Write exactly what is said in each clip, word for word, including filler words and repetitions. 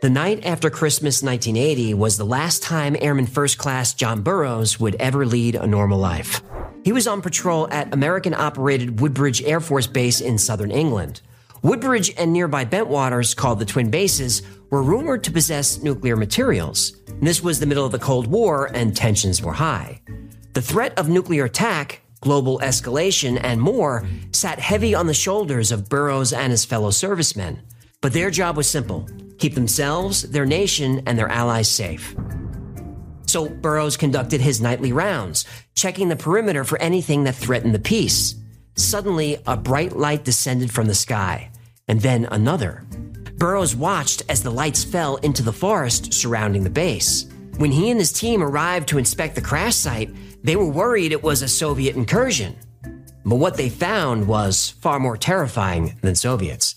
The night after Christmas nineteen eighty was the last time Airman First Class John Burroughs would ever lead a normal life. He was on patrol at American-operated Woodbridge Air Force Base in southern England. Woodbridge and nearby Bentwaters, called the Twin Bases, were rumored to possess nuclear materials. This was the middle of the Cold War, and tensions were high. The threat of nuclear attack, global escalation, and more sat heavy on the shoulders of Burroughs and his fellow servicemen. But their job was simple: keep themselves, their nation, and their allies safe. So Burroughs conducted his nightly rounds, checking the perimeter for anything that threatened the peace. Suddenly, a bright light descended from the sky, and then another. Burroughs watched as the lights fell into the forest surrounding the base. When he and his team arrived to inspect the crash site, they were worried it was a Soviet incursion. But what they found was far more terrifying than Soviets.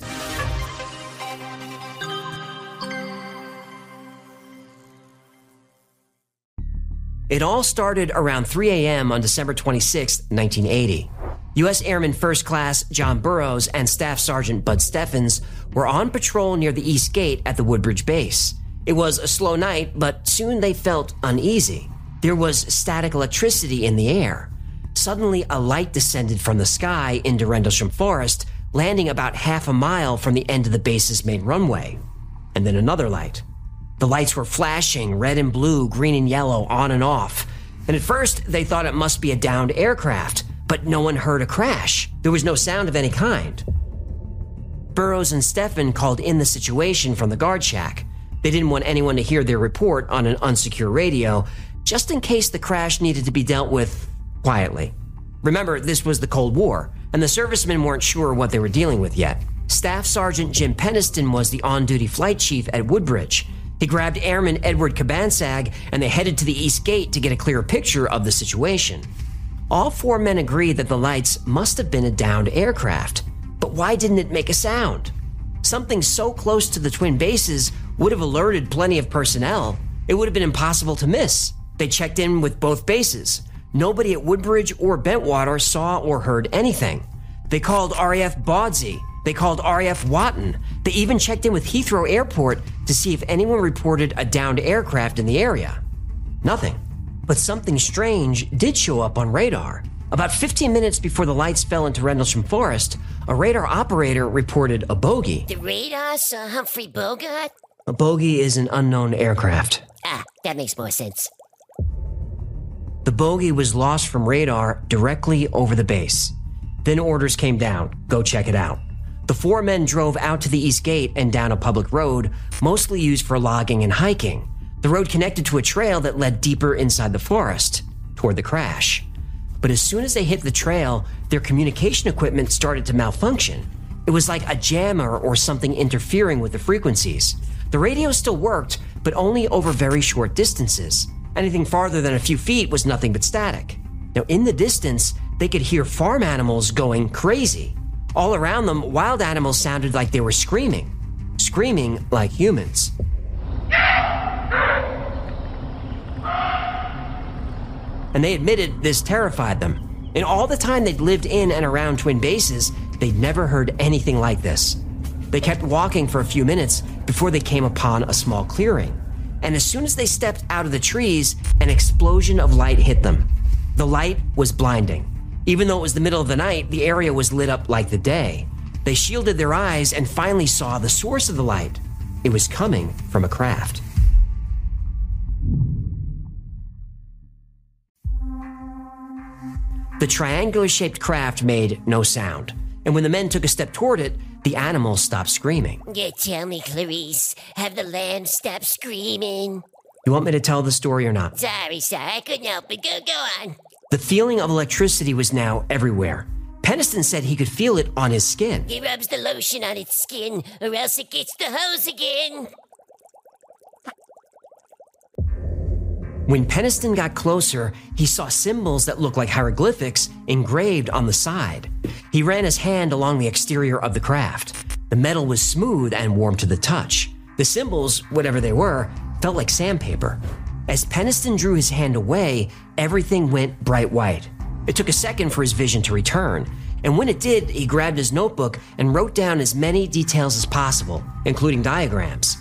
It all started around three a.m. on December twenty-sixth, nineteen eighty. U S Airman First Class John Burroughs and Staff Sergeant Bud Steffens were on patrol near the East Gate at the Woodbridge base. It was a slow night, but soon they felt uneasy. There was static electricity in the air. Suddenly, a light descended from the sky into Rendlesham Forest, landing about half a mile from the end of the base's main runway. And then another light. The lights were flashing, red and blue, green and yellow, on and off. And at first, they thought it must be a downed aircraft, but no one heard a crash. There was no sound of any kind. Burroughs and Steffen called in the situation from the guard shack. They didn't want anyone to hear their report on an unsecure radio, just in case the crash needed to be dealt with quietly. Remember, this was the Cold War, and the servicemen weren't sure what they were dealing with yet. Staff Sergeant Jim Peniston was the on-duty flight chief at Woodbridge. He grabbed Airman Edward Cabansag, and they headed to the East Gate to get a clearer picture of the situation. All four men agreed that the lights must have been a downed aircraft. But why didn't it make a sound? Something so close to the Twin Bases would have alerted plenty of personnel. It would have been impossible to miss. They checked in with both bases. Nobody at Woodbridge or Bentwater saw or heard anything. They called R A F Bawdsey. They called R A F Watton. They even checked in with Heathrow Airport to see if anyone reported a downed aircraft in the area. Nothing. But something strange did show up on radar. About fifteen minutes before the lights fell into Rendlesham Forest, a radar operator reported a bogey. The radar saw Humphrey Bogart? A bogey is an unknown aircraft. Ah, that makes more sense. The bogey was lost from radar directly over the base. Then orders came down, go check it out. The four men drove out to the East Gate and down a public road, mostly used for logging and hiking. The road connected to a trail that led deeper inside the forest, toward the crash. But as soon as they hit the trail, their communication equipment started to malfunction. It was like a jammer or something interfering with the frequencies. The radio still worked, but only over very short distances. Anything farther than a few feet was nothing but static. Now, in the distance, they could hear farm animals going crazy. All around them, wild animals sounded like they were screaming. Screaming like humans. And they admitted this terrified them. In all the time they'd lived in and around Twin Bases, they'd never heard anything like this. They kept walking for a few minutes before they came upon a small clearing. And as soon as they stepped out of the trees, an explosion of light hit them. The light was blinding. Even though it was the middle of the night, the area was lit up like the day. They shielded their eyes and finally saw the source of the light. It was coming from a craft. The triangular-shaped craft made no sound, and when the men took a step toward it, the animal stopped screaming. Yeah, tell me, Clarice, have the lambs stopped screaming? You want me to tell the story or not? Sorry, sorry, I couldn't help it. Go, go on. The feeling of electricity was now everywhere. Peniston said he could feel it on his skin. He rubs the lotion on its skin, or else it gets the hose again. When Peniston got closer, he saw symbols that looked like hieroglyphics engraved on the side. He ran his hand along the exterior of the craft. The metal was smooth and warm to the touch. The symbols, whatever they were, felt like sandpaper. As Peniston drew his hand away, everything went bright white. It took a second for his vision to return, and when it did, he grabbed his notebook and wrote down as many details as possible, including diagrams.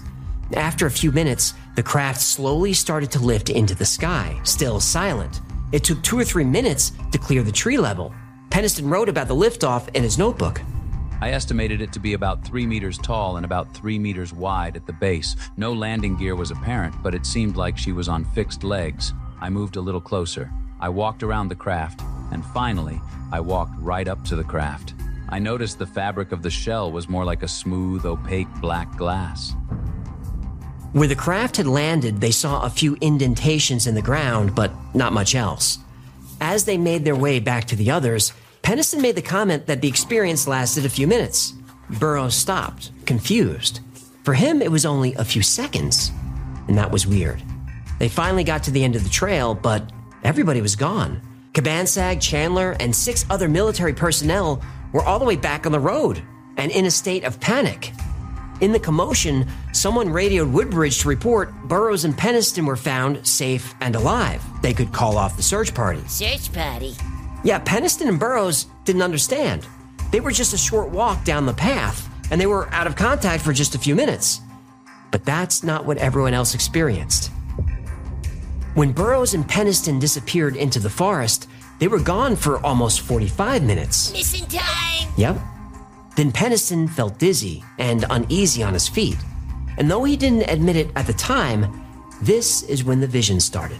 After a few minutes, the craft slowly started to lift into the sky, still silent. It took two or three minutes to clear the tree level. Penniston wrote about the liftoff in his notebook. I estimated it to be about three meters tall and about three meters wide at the base. No landing gear was apparent, but it seemed like she was on fixed legs. I moved a little closer. I walked around the craft, and finally, I walked right up to the craft. I noticed the fabric of the shell was more like a smooth, opaque black glass. Where the craft had landed, they saw a few indentations in the ground, but not much else. As they made their way back to the others, Penniston made the comment that the experience lasted a few minutes. Burroughs stopped, confused. For him, it was only a few seconds, and that was weird. They finally got to the end of the trail, but everybody was gone. Cabansag, Chandler, and six other military personnel were all the way back on the road and in a state of panic. In the commotion, someone radioed Woodbridge to report Burroughs and Penniston were found safe and alive. They could call off the search party. Search party? Yeah, Penniston and Burroughs didn't understand. They were just a short walk down the path, and they were out of contact for just a few minutes. But that's not what everyone else experienced. When Burroughs and Penniston disappeared into the forest, they were gone for almost forty-five minutes. Missing time! Yep. Then Penniston felt dizzy and uneasy on his feet. And though he didn't admit it at the time, this is when the vision started.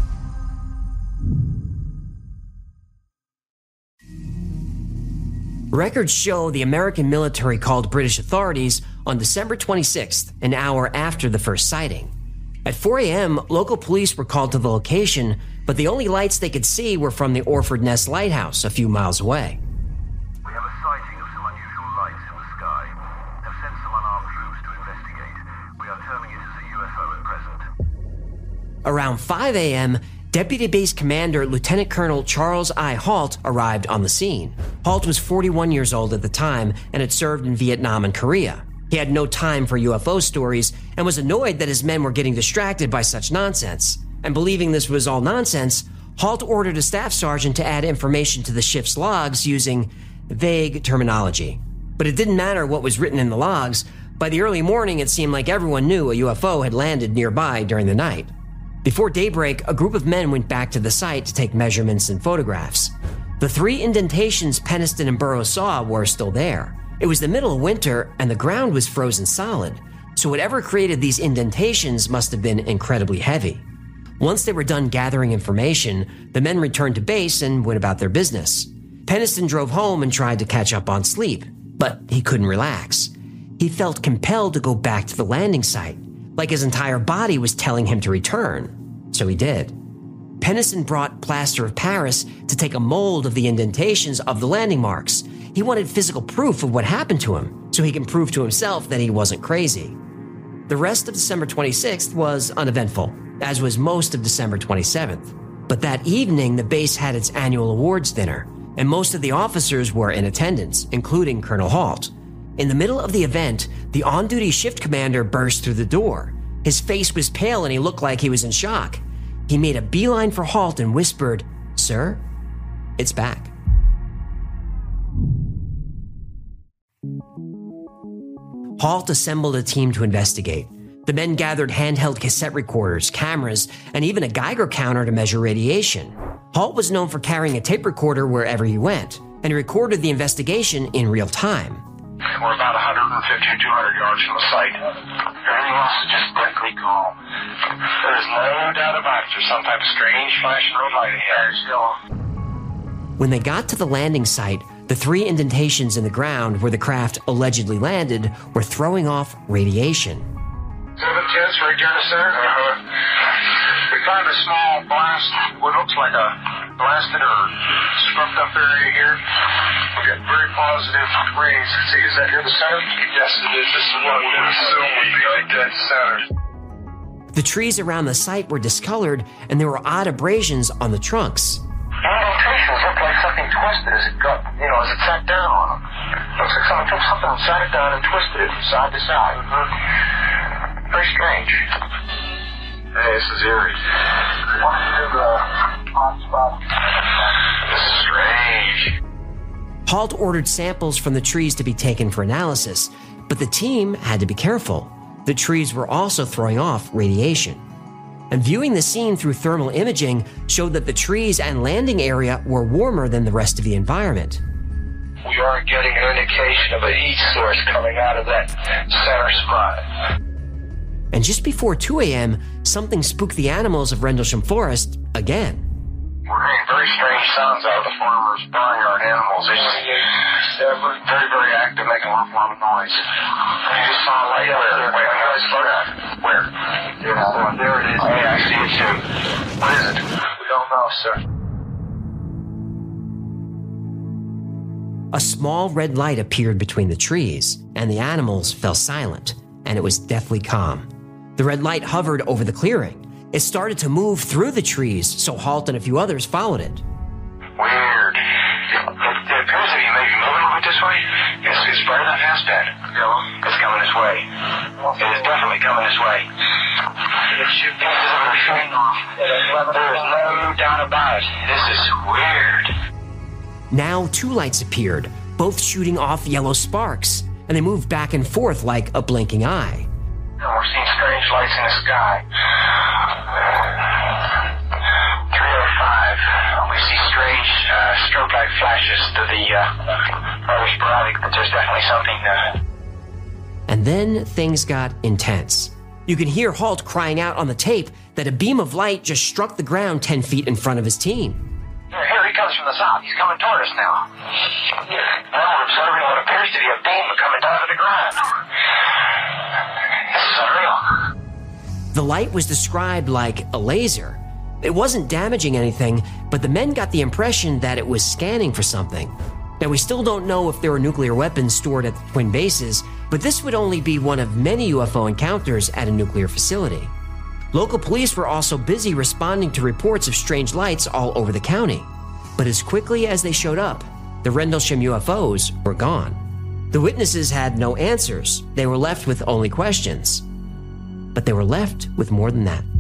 Records show the American military called British authorities on December twenty-sixth, an hour after the first sighting. At four a.m., local police were called to the location, but the only lights they could see were from the Orford Ness Lighthouse a few miles away. We have a sighting of some unusual lights in the sky. Have sent some unarmed troops to investigate. We are terming it as a U F O at present. Around five a.m., Deputy Base Commander Lieutenant Colonel Charles I. Halt arrived on the scene. Halt was forty-one years old at the time and had served in Vietnam and Korea. He had no time for U F O stories and was annoyed that his men were getting distracted by such nonsense. And believing this was all nonsense, Halt ordered a staff sergeant to add information to the ship's logs using vague terminology. But it didn't matter what was written in the logs. By the early morning, it seemed like everyone knew a U F O had landed nearby during the night. Before daybreak, a group of men went back to the site to take measurements and photographs. The three indentations Penniston and Burroughs saw were still there. It was the middle of winter, and the ground was frozen solid, so whatever created these indentations must have been incredibly heavy. Once they were done gathering information, the men returned to base and went about their business. Penniston drove home and tried to catch up on sleep, but he couldn't relax. He felt compelled to go back to the landing site, like his entire body was telling him to return. So he did. Penniston brought plaster of Paris to take a mold of the indentations of the landing marks. He wanted physical proof of what happened to him, so he can prove to himself that he wasn't crazy. The rest of December twenty-sixth was uneventful, as was most of December twenty-seventh. But that evening, the base had its annual awards dinner, and most of the officers were in attendance, including Colonel Halt. In the middle of the event, the on-duty shift commander burst through the door. His face was pale and he looked like he was in shock. He made a beeline for Halt and whispered, "Sir, it's back." Halt assembled a team to investigate. The men gathered handheld cassette recorders, cameras, and even a Geiger counter to measure radiation. Halt was known for carrying a tape recorder wherever he went, and he recorded the investigation in real time. We're about one hundred fifty or two hundred yards from the site. Everything else is just deathly calm. There's no doubt about it. There's some type of strange flashing red light ahead. Still. When they got to the landing site, the three indentations in the ground where the craft allegedly landed were throwing off radiation. Seven tenths right there in the center. Uh-huh. We found a small blast, what looks like a blasted or scrubbed up area here. We got very positive readings. Let's see, is that here the center? Yes, it is. This is what we would assume would be the dead center. The trees around the site were discolored, and there were odd abrasions on the trunks. The indentations look like something twisted as it got, you know, as it sat down on them. Looks like someone took something and sat it down and twisted it from side to side. Mm-hmm. Very strange. Hey, this is eerie. What is the hot spot? This is strange. Halt ordered samples from the trees to be taken for analysis, but the team had to be careful. The trees were also throwing off radiation. And viewing the scene through thermal imaging showed that the trees and landing area were warmer than the rest of the environment. We are getting an indication of a heat source coming out of that center spot. And just before two a.m., something spooked the animals of Rendlesham Forest again. We're hearing very strange sounds out of the farmers' barnyard animals. It's, they're very, very active, making a lot, lot of noise. I just saw a light where? Wait, I gotta slow down. Where? Yeah, there it is. Oh, yeah, I see it too. What is it? We don't know, sir. A small red light appeared between the trees, and the animals fell silent, and it was deathly calm. The red light hovered over the clearing. It started to move through the trees, so Halt and a few others followed it. Weird. It, it appears to be maybe moving a bit this way. It's, it's right on past that. Yeah. It's coming this way. It is definitely coming this way. It should be everything off. There is no doubt about it. This is weird. Now two lights appeared, both shooting off yellow sparks, and they moved back and forth like a blinking eye. We're seeing strange lights in the sky. three oh five. We see strange uh, strobe-like flashes to the uh, rather sporadic, but there's definitely something. Uh... And then things got intense. You can hear Halt crying out on the tape that a beam of light just struck the ground ten feet in front of his team. Here, here he comes from the south. He's coming toward us now. Now we're observing what appears to be a beam coming down to the ground. This is unreal. The light was described like a laser. It wasn't damaging anything, but the men got the impression that it was scanning for something. Now, we still don't know if there were nuclear weapons stored at the twin bases, but this would only be one of many U F O encounters at a nuclear facility. Local police were also busy responding to reports of strange lights all over the county. But as quickly as they showed up, the Rendlesham U F Os were gone. The witnesses had no answers. They were left with only questions. But they were left with more than that.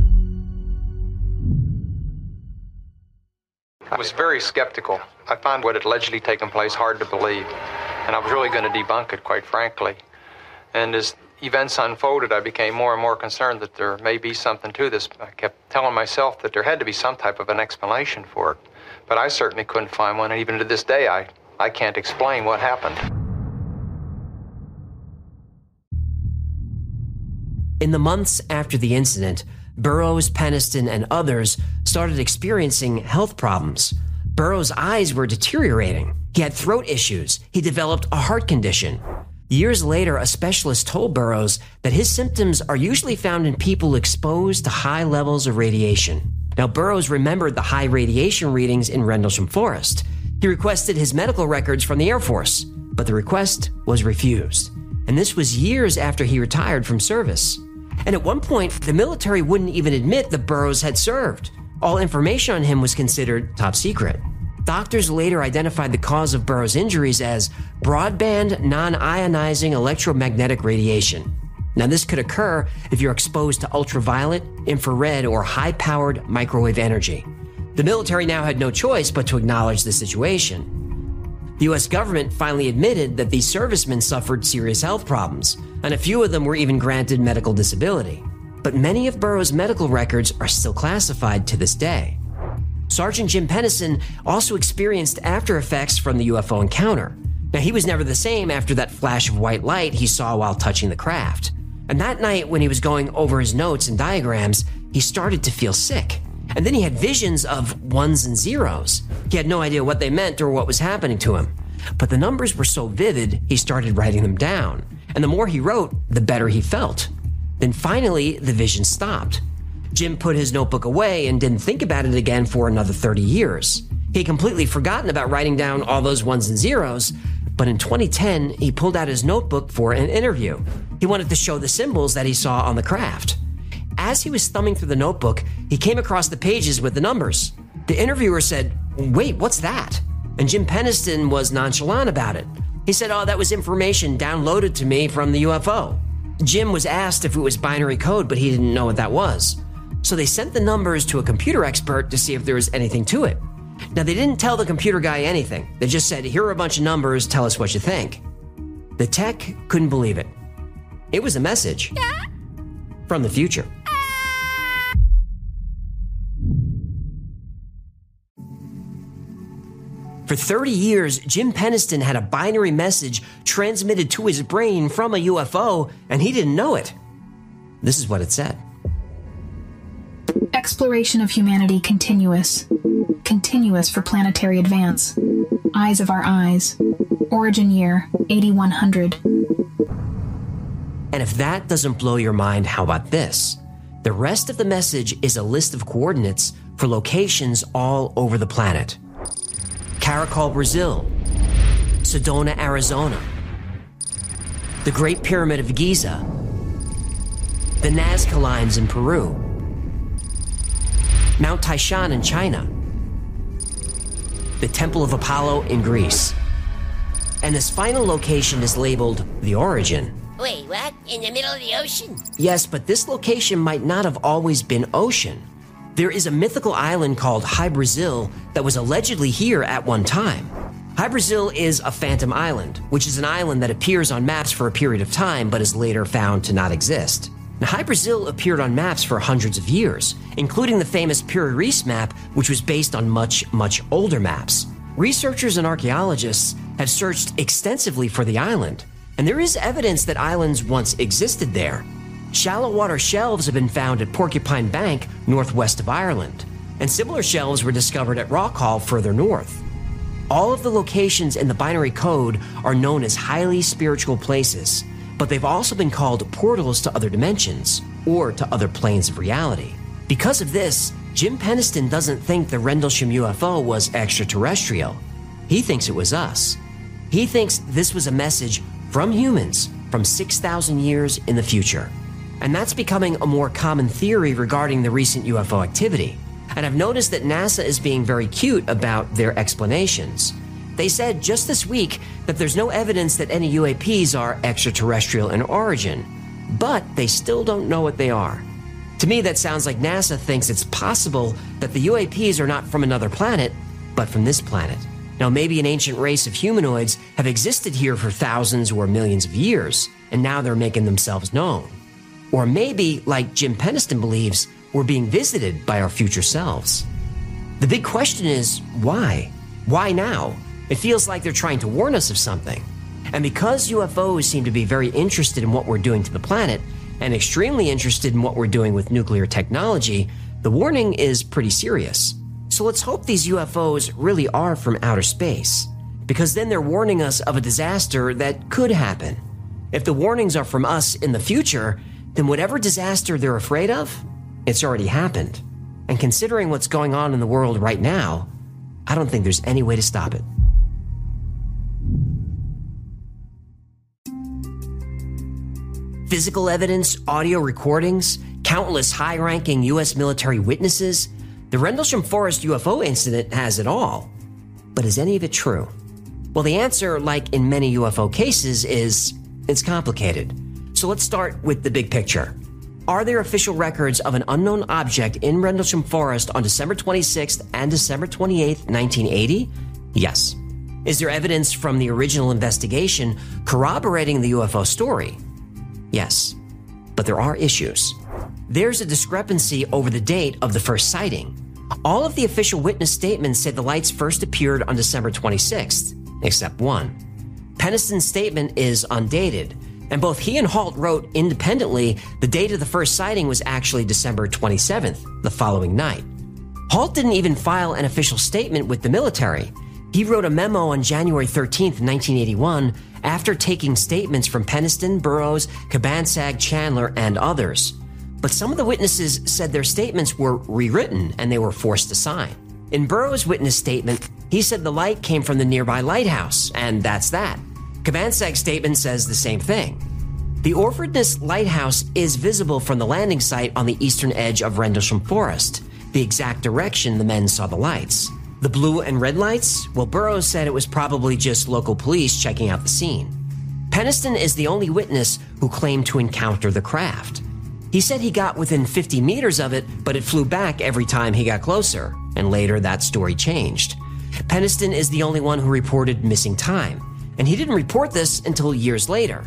I was very skeptical. I found what had allegedly taken place hard to believe, and I was really going to debunk it, quite frankly. And as events unfolded, I became more and more concerned that there may be something to this. I kept telling myself that there had to be some type of an explanation for it, but I certainly couldn't find one, and even to this day, I, I can't explain what happened. In the months after the incident, Burroughs, Penniston, and others started experiencing health problems. Burroughs' eyes were deteriorating. He had throat issues. He developed a heart condition. Years later, a specialist told Burroughs that his symptoms are usually found in people exposed to high levels of radiation. Now, Burroughs remembered the high radiation readings in Rendlesham Forest. He requested his medical records from the Air Force, but the request was refused. And this was years after he retired from service. And at one point, the military wouldn't even admit that Burroughs had served. All information on him was considered top secret. Doctors later identified the cause of Burroughs' injuries as broadband non-ionizing electromagnetic radiation. Now, this could occur if you're exposed to ultraviolet, infrared, or high-powered microwave energy. The military now had no choice but to acknowledge the situation. The U S government finally admitted that these servicemen suffered serious health problems, and a few of them were even granted medical disability. But many of Burroughs' medical records are still classified to this day. Sergeant Jim Penniston also experienced after effects from the U F O encounter. Now, he was never the same after that flash of white light he saw while touching the craft. And that night, when he was going over his notes and diagrams, he started to feel sick. And then he had visions of ones and zeros. He had no idea what they meant or what was happening to him. But the numbers were so vivid, he started writing them down. And the more he wrote, the better he felt. Then finally, the vision stopped. Jim put his notebook away and didn't think about it again for another thirty years. He had completely forgotten about writing down all those ones and zeros, but in twenty ten, he pulled out his notebook for an interview. He wanted to show the symbols that he saw on the craft. As he was thumbing through the notebook, he came across the pages with the numbers. The interviewer said, "Wait, what's that?" And Jim Penniston was nonchalant about it. He said, "Oh, that was information downloaded to me from the U F O." Jim was asked if it was binary code, but he didn't know what that was. So they sent the numbers to a computer expert to see if there was anything to it. Now, they didn't tell the computer guy anything. They just said, "Here are a bunch of numbers, tell us what you think." The tech couldn't believe it. It was a message. from the future. For thirty years, Jim Penniston had a binary message transmitted to his brain from a U F O, and he didn't know it. This is what it said. Exploration of humanity continuous. Continuous for planetary advance. Eyes of our eyes. Origin year, eighty-one hundred. And if that doesn't blow your mind, how about this? The rest of the message is a list of coordinates for locations all over the planet. Caracol, Brazil. Sedona, Arizona. The Great Pyramid of Giza. The Nazca Lines in Peru. Mount Taishan in China. The Temple of Apollo in Greece. And this final location is labeled the Origin. Wait, what? In the middle of the ocean? Yes, but this location might not have always been ocean. There is a mythical island called Hy-Brasil that was allegedly here at one time. Hy-Brasil is a phantom island, which is an island that appears on maps for a period of time but is later found to not exist. Now, Hy-Brasil appeared on maps for hundreds of years, including the famous Piri Reis map, which was based on much, much older maps. Researchers and archaeologists have searched extensively for the island, and there is evidence that islands once existed there. Shallow water shelves have been found at Porcupine Bank, northwest of Ireland, and similar shelves were discovered at Rockall further north. All of the locations in the binary code are known as highly spiritual places, but they've also been called portals to other dimensions or to other planes of reality. Because of this, Jim Penniston doesn't think the Rendlesham U F O was extraterrestrial. He thinks it was us. He thinks this was a message from humans from six thousand years in the future. And that's becoming a more common theory regarding the recent U F O activity. And I've noticed that NASA is being very cute about their explanations. They said just this week that there's no evidence that any U A Ps are extraterrestrial in origin, but they still don't know what they are. To me, that sounds like NASA thinks it's possible that the U A Ps are not from another planet, but from this planet. Now, maybe an ancient race of humanoids have existed here for thousands or millions of years, and now they're making themselves known. Or maybe, like Jim Penniston believes, we're being visited by our future selves. The big question is, why? Why now? It feels like they're trying to warn us of something. And because U F Os seem to be very interested in what we're doing to the planet, and extremely interested in what we're doing with nuclear technology, the warning is pretty serious. So let's hope these U F Os really are from outer space, because then they're warning us of a disaster that could happen. If the warnings are from us in the future, then whatever disaster they're afraid of, it's already happened. And considering what's going on in the world right now, I don't think there's any way to stop it. Physical evidence, audio recordings, countless high-ranking U S military witnesses. The Rendlesham Forest U F O incident has it all. But is any of it true? Well, the answer, like in many U F O cases, is it's complicated. So let's start with the big picture. Are there official records of an unknown object in Rendlesham Forest on December twenty-sixth and December twenty-eighth, nineteen eighty? Yes. Is there evidence from the original investigation corroborating the U F O story? Yes. But there are issues. There's a discrepancy over the date of the first sighting. All of the official witness statements say the lights first appeared on December twenty-sixth, except one. Penniston's statement is undated, and both he and Halt wrote independently the date of the first sighting was actually December twenty-seventh, the following night. Halt didn't even file an official statement with the military. He wrote a memo on January thirteenth, nineteen eighty-one, after taking statements from Penniston, Burroughs, Cabansag, Chandler, and others. But some of the witnesses said their statements were rewritten and they were forced to sign. In Burroughs' witness statement, he said the light came from the nearby lighthouse, and that's that. Cabansag's statement says the same thing. The Orfordness Lighthouse is visible from the landing site on the eastern edge of Rendlesham Forest, the exact direction the men saw the lights. The blue and red lights? Well, Burroughs said it was probably just local police checking out the scene. Penniston is the only witness who claimed to encounter the craft. He said he got within fifty meters of it, but it flew back every time he got closer, and later that story changed. Penniston is the only one who reported missing time, and he didn't report this until years later.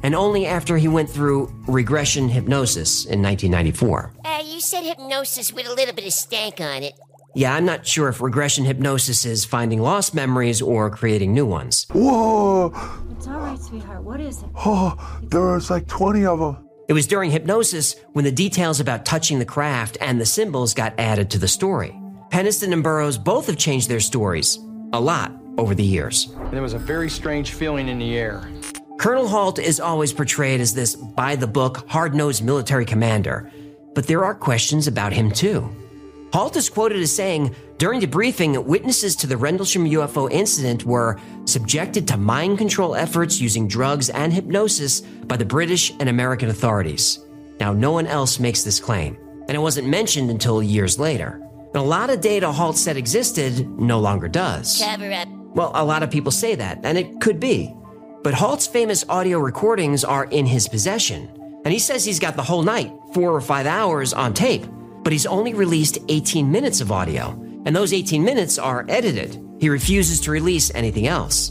and only after he went through regression hypnosis in nineteen ninety-four. Uh, you said hypnosis with a little bit of stank on it. Yeah, I'm not sure if regression hypnosis is finding lost memories or creating new ones. Whoa! It's all right, sweetheart. What is it? Oh, there's like twenty of them. It was during hypnosis when the details about touching the craft and the symbols got added to the story. Penniston and Burroughs both have changed their stories a lot over the years. There was a very strange feeling in the air. Colonel Halt is always portrayed as this by-the-book, hard-nosed military commander, but there are questions about him too. Halt is quoted as saying, during debriefing, witnesses to the Rendlesham U F O incident were subjected to mind control efforts using drugs and hypnosis by the British and American authorities. Now, no one else makes this claim, and it wasn't mentioned until years later. And a lot of data Halt said existed no longer does. Cover up. Well, a lot of people say that, and it could be. But Halt's famous audio recordings are in his possession, and he says he's got the whole night, four or five hours on tape, but he's only released eighteen minutes of audio, and those eighteen minutes are edited. He refuses to release anything else.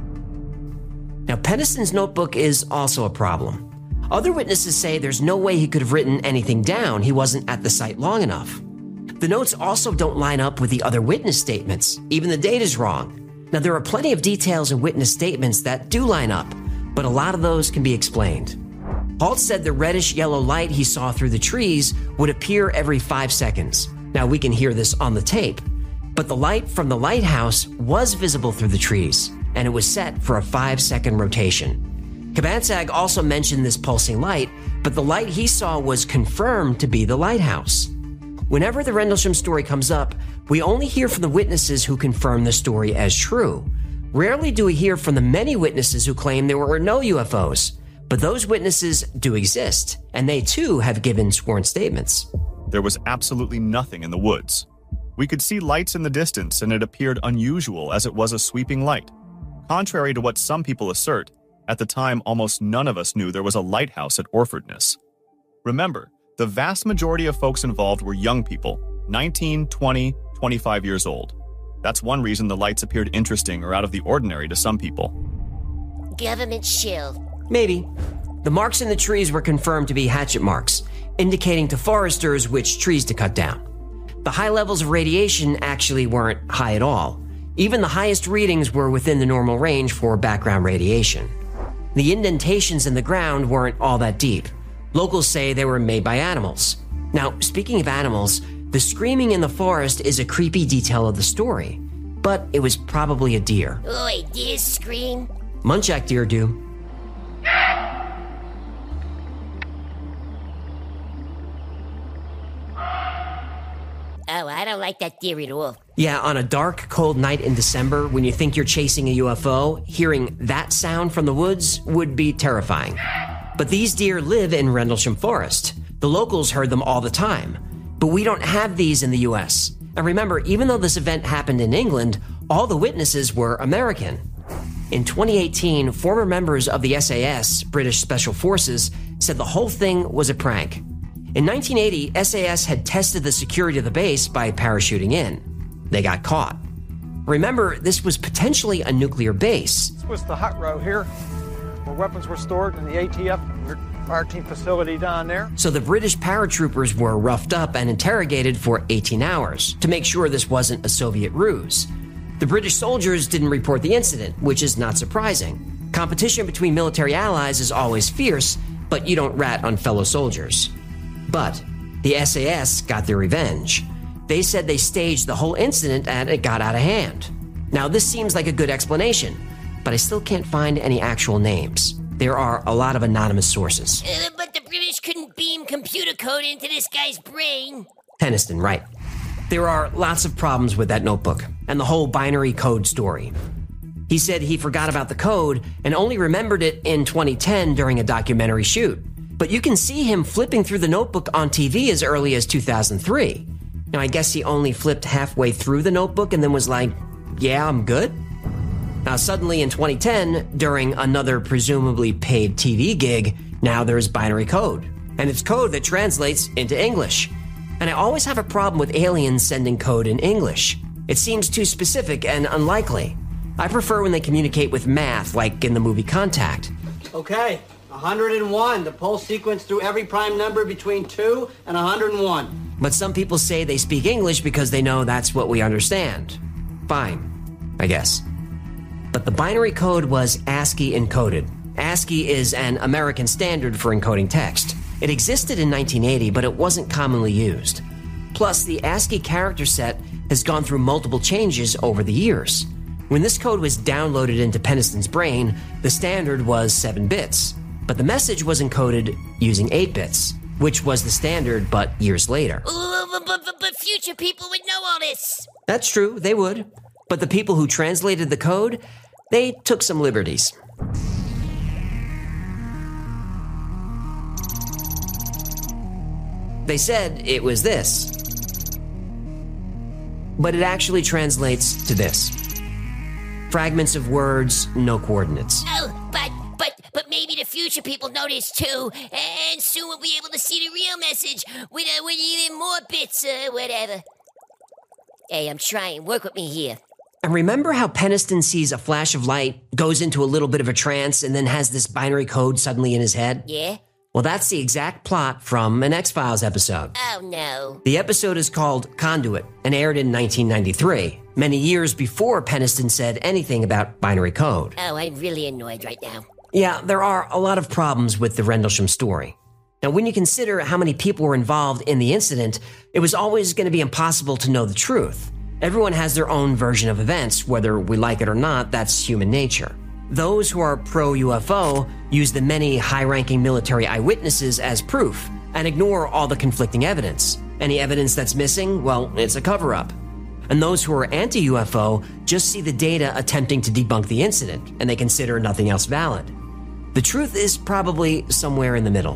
Now, Penniston's notebook is also a problem. Other witnesses say there's no way he could have written anything down. He wasn't at the site long enough. The notes also don't line up with the other witness statements. Even the data's wrong. Now, there are plenty of details in witness statements that do line up, but a lot of those can be explained. Halt said the reddish-yellow light he saw through the trees would appear every five seconds. Now, we can hear this on the tape, but the light from the lighthouse was visible through the trees, and it was set for a five-second rotation. Kabansag also mentioned this pulsing light, but the light he saw was confirmed to be the lighthouse. Whenever the Rendlesham story comes up, we only hear from the witnesses who confirm the story as true. Rarely do we hear from the many witnesses who claim there were no U F Os. But those witnesses do exist, and they too have given sworn statements. There was absolutely nothing in the woods. We could see lights in the distance, and it appeared unusual as it was a sweeping light. Contrary to what some people assert, at the time almost none of us knew there was a lighthouse at Orfordness. Remember, the vast majority of folks involved were young people, nineteen, twenty, twenty-five years old. That's one reason the lights appeared interesting or out of the ordinary to some people. Government shill. Maybe. The marks in the trees were confirmed to be hatchet marks, indicating to foresters which trees to cut down. The high levels of radiation actually weren't high at all. Even the highest readings were within the normal range for background radiation. The indentations in the ground weren't all that deep. Locals say they were made by animals. Now, speaking of animals, the screaming in the forest is a creepy detail of the story, but it was probably a deer. Oi, deers scream? Muntjac deer do. Oh, I don't like that deer at all. Yeah, on a dark, cold night in December, when you think you're chasing a U F O, hearing that sound from the woods would be terrifying. But these deer live in Rendlesham Forest. The locals heard them all the time. But we don't have these in the U S. And remember, even though this event happened in England, all the witnesses were American. In twenty eighteen, former members of the S A S, British Special Forces, said the whole thing was a prank. In nineteen eighty, S A S had tested the security of the base by parachuting in. They got caught. Remember, this was potentially a nuclear base. This was the hut row here, where weapons were stored in the A T F fire team facility down there. So the British paratroopers were roughed up and interrogated for eighteen hours to make sure this wasn't a Soviet ruse. The British soldiers didn't report the incident, which is not surprising. Competition between military allies is always fierce, but you don't rat on fellow soldiers. But the S A S got their revenge. They said they staged the whole incident and it got out of hand. Now, this seems like a good explanation, but I still can't find any actual names. There are a lot of anonymous sources. Uh, but the British couldn't beam computer code into this guy's brain. Penniston, right. There are lots of problems with that notebook and the whole binary code story. He said he forgot about the code and only remembered it in twenty ten during a documentary shoot. But you can see him flipping through the notebook on T V as early as two thousand three. Now, I guess he only flipped halfway through the notebook and then was like, yeah, I'm good. Now, suddenly in twenty ten, during another presumably paid T V gig, now there's binary code. And it's code that translates into English. And I always have a problem with aliens sending code in English. It seems too specific and unlikely. I prefer when they communicate with math, like in the movie Contact. Okay, one hundred one. The pulse sequence through every prime number between two and one hundred one. But some people say they speak English because they know that's what we understand. Fine, I guess. But the binary code was ASCII encoded. ASCII is an American standard for encoding text. It existed in nineteen eighty, but it wasn't commonly used. Plus, the ASCII character set has gone through multiple changes over the years. When this code was downloaded into Peniston's brain, the standard was seven bits, but the message was encoded using eight bits, which was the standard, but years later. Ooh, but, but, but future people would know all this. That's true, they would. But the people who translated the code, they took some liberties. They said it was this, but it actually translates to this. Fragments of words, no coordinates. Oh, but, but, but maybe the future people know this too, and soon we'll be able to see the real message with, uh, with even more bits, uh, whatever. Hey, I'm trying. Work with me here. And remember how Peniston sees a flash of light, goes into a little bit of a trance, and then has this binary code suddenly in his head? Yeah? Well, that's the exact plot from an X-Files episode. Oh, no. The episode is called Conduit and aired in nineteen ninety-three, many years before Peniston said anything about binary code. Oh, I'm really annoyed right now. Yeah, there are a lot of problems with the Rendlesham story. Now, when you consider how many people were involved in the incident, it was always going to be impossible to know the truth. Everyone has their own version of events, whether we like it or not, that's human nature. Those who are pro-U F O use the many high-ranking military eyewitnesses as proof and ignore all the conflicting evidence. Any evidence that's missing, well, it's a cover-up. And those who are anti-U F O just see the data attempting to debunk the incident, and they consider nothing else valid. The truth is probably somewhere in the middle.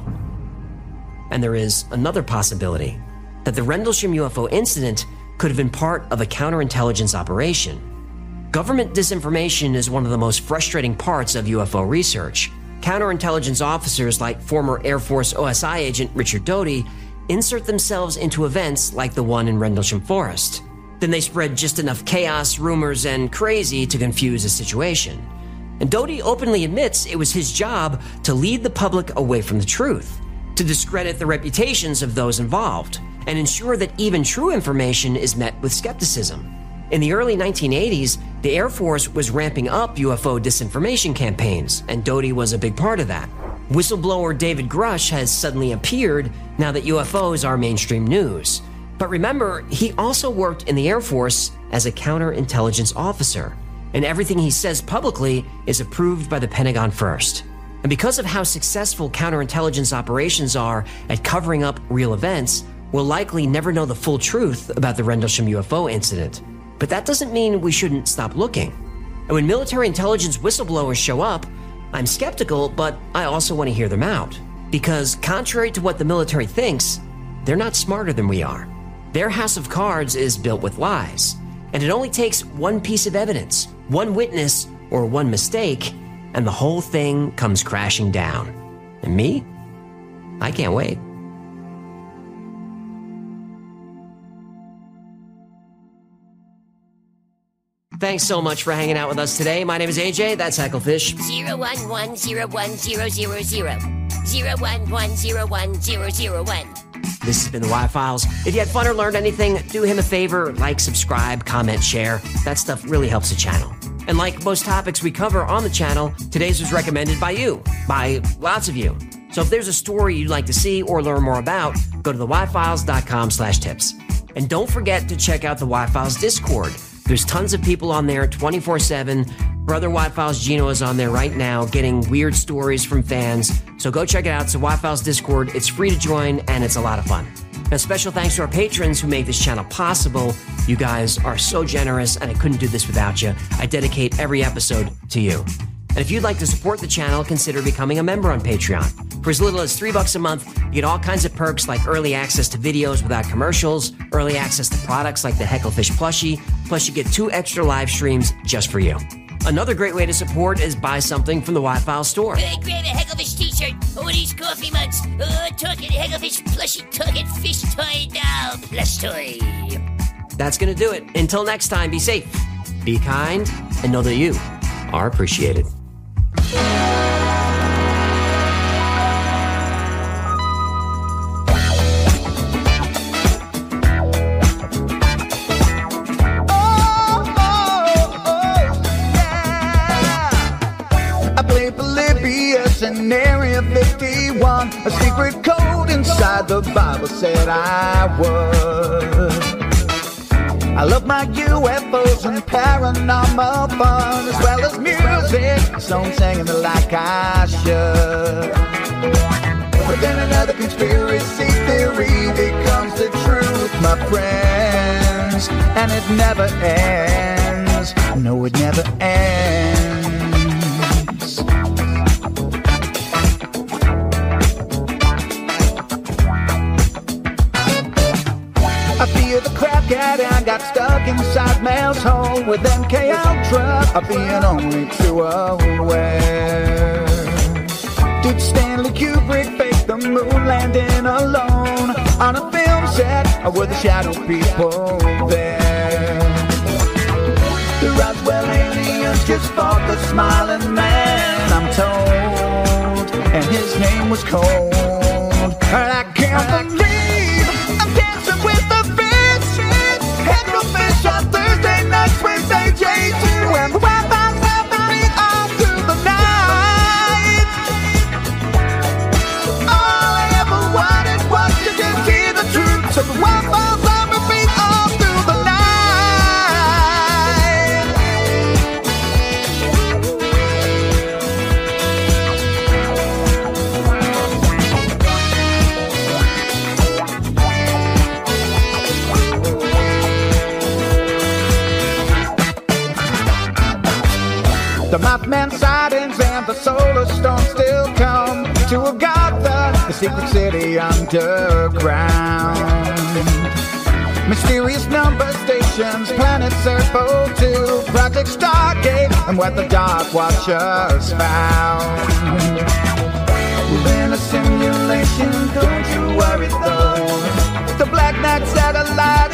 And there is another possibility, that the Rendlesham U F O incident could have been part of a counterintelligence operation. Government disinformation is one of the most frustrating parts of U F O research. Counterintelligence officers like former Air Force O S I agent Richard Doty insert themselves into events like the one in Rendlesham Forest. Then they spread just enough chaos, rumors, and crazy to confuse the situation. And Doty openly admits it was his job to lead the public away from the truth, to discredit the reputations of those involved, and ensure that even true information is met with skepticism. In the early nineteen eighties, the Air Force was ramping up U F O disinformation campaigns, and Doty was a big part of that. Whistleblower David Grush has suddenly appeared now that U F Os are mainstream news. But remember, he also worked in the Air Force as a counterintelligence officer, and everything he says publicly is approved by the Pentagon first. And because of how successful counterintelligence operations are at covering up real events, we'll likely never know the full truth about the Rendlesham U F O incident. But that doesn't mean we shouldn't stop looking. And when military intelligence whistleblowers show up, I'm skeptical, but I also want to hear them out. Because contrary to what the military thinks, they're not smarter than we are. Their house of cards is built with lies. And it only takes one piece of evidence, one witness, or one mistake, and the whole thing comes crashing down. And me? I can't wait. Thanks so much for hanging out with us today. My name is A J, that's Hecklefish. Zero one one zero one zero zero zero. Zero one one zero one zero zero one. This has been the Y-Files. If you had fun or learned anything, do him a favor, like, subscribe, comment, share. That stuff really helps the channel. And like most topics we cover on the channel, today's was recommended by you, by lots of you. So if there's a story you'd like to see or learn more about, go to the y files dot com slash tips. And don't forget to check out the Y-Files Discord. There's tons of people on there twenty-four seven. Brother Y-Files Gino is on there right now getting weird stories from fans. So go check it out. It's the Y-Files Discord. It's free to join, and it's a lot of fun. Now, special thanks to our patrons who make this channel possible. You guys are so generous, and I couldn't do this without you. I dedicate every episode to you. And if you'd like to support the channel, consider becoming a member on Patreon. For as little as three bucks a month, you get all kinds of perks like early access to videos without commercials, early access to products like the Hecklefish plushie, plus you get two extra live streams just for you. Another great way to support is buy something from the Y-Files store. Uh, grab a Hecklefish t-shirt, or these coffee mugs, uh, talking Hecklefish plushie, talking fish toy doll, plush toy. That's gonna do it. Until next time, be safe, be kind, and know that you are appreciated. inside, the Bible said I would. I love my U F Os and paranormal fun, as well as music, so I'm singing it like I should. But then another conspiracy theory becomes the truth, my friends, and it never ends. No, it never ends. I feel the crap cat and got stuck inside Mel's hole with M K Ultra, I'm being only too aware. Did Stanley Kubrick fake the moon landing alone on a film set, or were the shadow people there? The Roswell aliens just fought the smiling man, I'm told, and his name was Cold. And I can't believe I'm dancing with the fish. Headrofish on Thursday nights with A J two, and the Wi-Fi's helping me all through the night. All I ever wanted was to just hear the truth, so the Wi-Fi's on repeat all through the night. The Mothman sightings and the solar storm still come to Agatha, the secret city underground. Mysterious number stations, planets Earth O two, Project Stargate, and what the Dark Watchers found. We're in a simulation, don't you worry though. The Black Knight satellite